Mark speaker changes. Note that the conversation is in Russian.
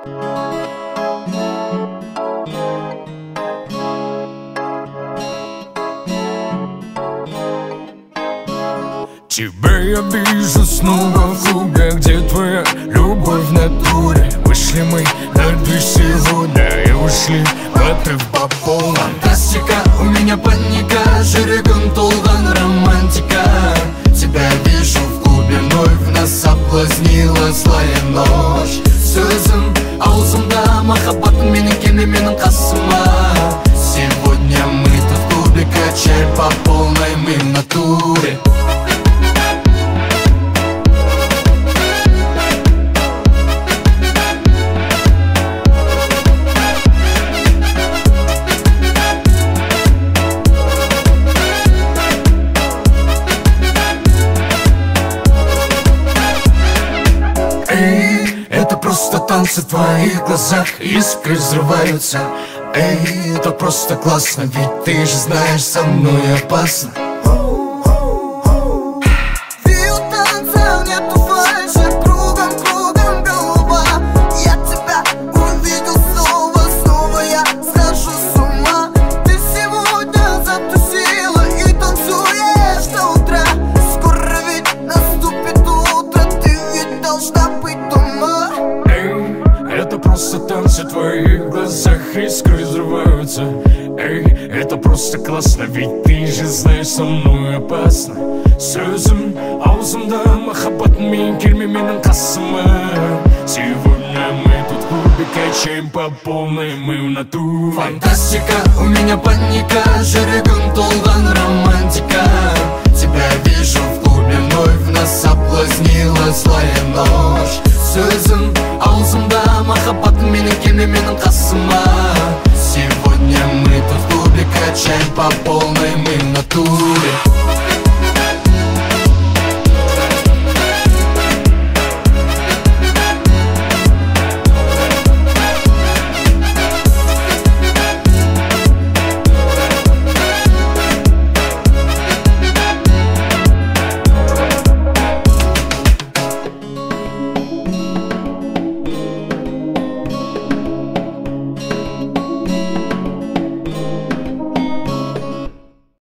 Speaker 1: Тебя я вижу снова в клубе, где твоя любовь в натуре. Вышли мы на дверь сегодня и ушли в отрыв по полной.
Speaker 2: Фантастика, у меня паника, жүрегім толған романтика. Тебя вижу в клубе, вновь нас соблазнила злая ночь. Сөзім аузымда, махаббатым менің келме менің қасыма. Сегодня мы тут в клубе, качаем по полной, мы в натуре. Эй, это просто танцы в твоих глазах, искры взрываются. Эй, это просто классно, ведь ты же знаешь, со мной опасно.
Speaker 1: Это просто танцы в твоих глазах, искры взрываются. Эй, это просто классно, ведь ты же знаешь, со мной опасно. Сөзім аузымда, махаббатым мен келме менің қасыма. Сегодня мы тут в клубе качаем по полной, мы в натуре.
Speaker 2: Фантастика, у меня паника, жүрегім толған романтика. Тебя вижу в клубе, вновь нас соблазнила злая ночь. Сөзім аузымда, махаббатым менің келме менің қасыма. Сегодня мы тут в клубе качаем по полной, мы в натуре.